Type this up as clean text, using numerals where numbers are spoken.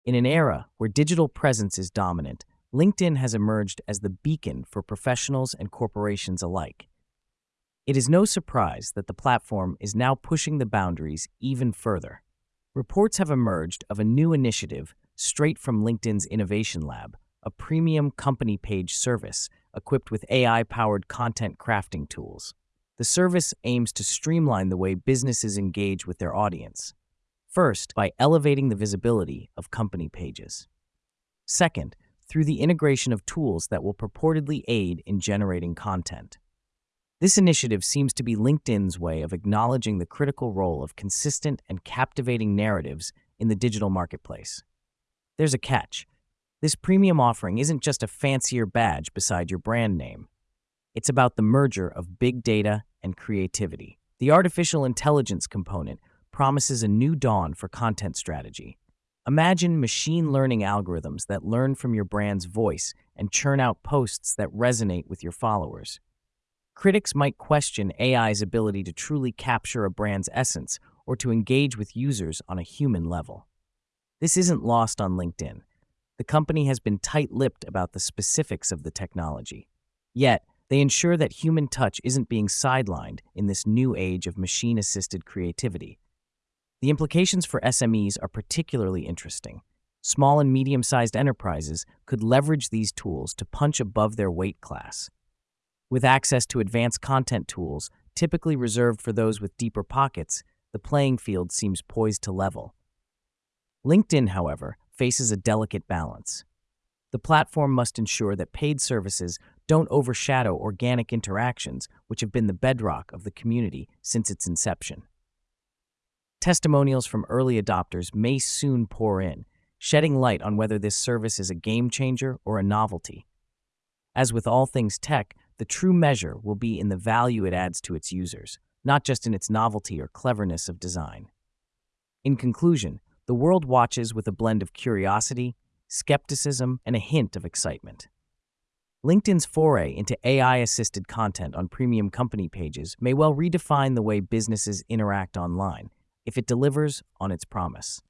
In an era where digital presence is dominant, LinkedIn has emerged as the beacon for professionals and corporations alike. It is no surprise that the platform is now pushing the boundaries even further. Reports have emerged of a new initiative straight from LinkedIn's Innovation Lab, a premium company page service equipped with AI-powered content crafting tools. The service aims to streamline the way businesses engage with their audience. First, by elevating the visibility of company pages. Second, through the integration of tools that will purportedly aid in generating content. This initiative seems to be LinkedIn's way of acknowledging the critical role of consistent and captivating narratives in the digital marketplace. There's a catch. This premium offering isn't just a fancier badge beside your brand name. It's about the merger of big data and creativity. The artificial intelligence component promises a new dawn for content strategy. Imagine machine learning algorithms that learn from your brand's voice and churn out posts that resonate with your followers. Critics might question AI's ability to truly capture a brand's essence or to engage with users on a human level. This isn't lost on LinkedIn. The company has been tight-lipped about the specifics of the technology. Yet, they ensure that human touch isn't being sidelined in this new age of machine-assisted creativity. The implications for SMEs are particularly interesting. Small and medium-sized enterprises could leverage these tools to punch above their weight class. With access to advanced content tools, typically reserved for those with deeper pockets, the playing field seems poised to level. LinkedIn, however, faces a delicate balance. The platform must ensure that paid services don't overshadow organic interactions, which have been the bedrock of the community since its inception. Testimonials from early adopters may soon pour in, shedding light on whether this service is a game changer or a novelty. As with all things tech, the true measure will be in the value it adds to its users, not just in its novelty or cleverness of design. In conclusion, the world watches with a blend of curiosity, skepticism, and a hint of excitement. LinkedIn's foray into AI-assisted content on premium company pages may well redefine the way businesses interact online if it delivers on its promise.